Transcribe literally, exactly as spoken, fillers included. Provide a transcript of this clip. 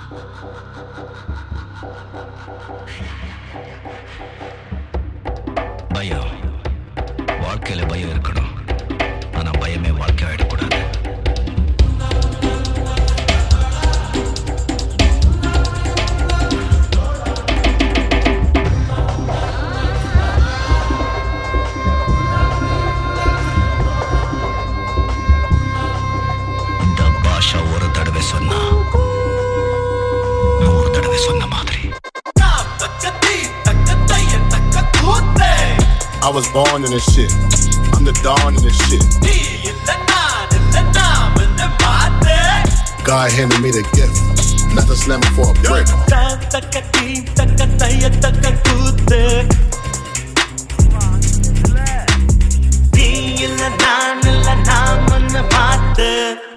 பயம் வாழ்க்கையில பயம் இருக்கணும். ஆனா பயமே வாழ்க்கை ஆயிடக்கூடாது. இந்த பாஷா ஒரு தடவை சொன்னா நூறு தடவை சொன்ன மாதிரி. I was born in this shit. I'm the dawn in this shit. God handed me the gift. Nothing slamming for a brick. நீ இல்ல நான் இல்ல நாம் ஒன்னு பார்த்து